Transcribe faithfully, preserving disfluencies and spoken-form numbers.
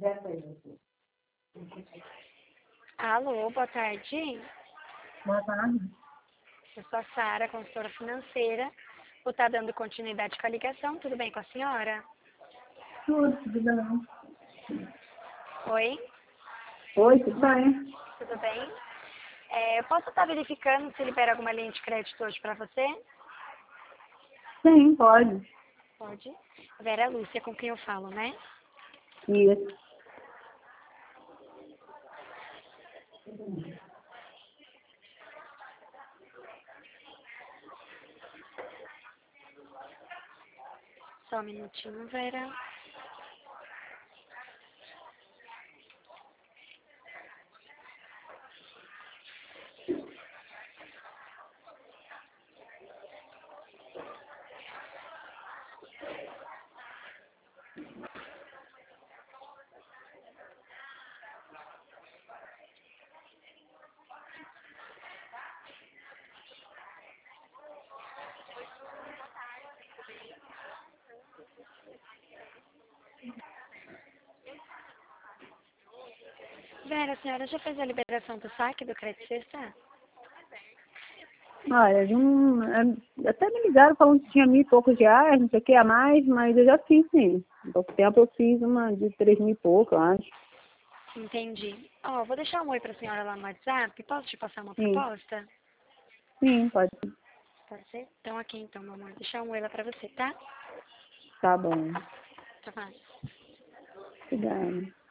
Alô, boa tarde. Boa tarde. Eu sou a Sara, consultora financeira. Vou estar dando continuidade com a ligação. Tudo bem com a senhora? Tudo, tudo bem. Oi? Oi, tudo bem? Tudo bem? É, eu posso estar verificando se libera alguma linha de crédito hoje para você? Sim, pode. Pode. Vera Lúcia, com quem eu falo, né? Isso. Só um minutinho, Vera. Vera, a senhora já fez a liberação do saque do Crédito Sexta? Olha, de um, é, até me ligaram falando que tinha mil e poucos reais, não sei o que a mais, mas eu já fiz, sim. Há pouco tempo eu fiz uma de três mil e pouco, eu acho. Entendi. Ó, vou deixar um oi para a senhora lá no WhatsApp. Posso te passar uma Sim, proposta? sim, pode. Pode ser? Então aqui então, meu amor. Vou deixar um oi lá para você, tá? Tá bom. Tá bom. Obrigada.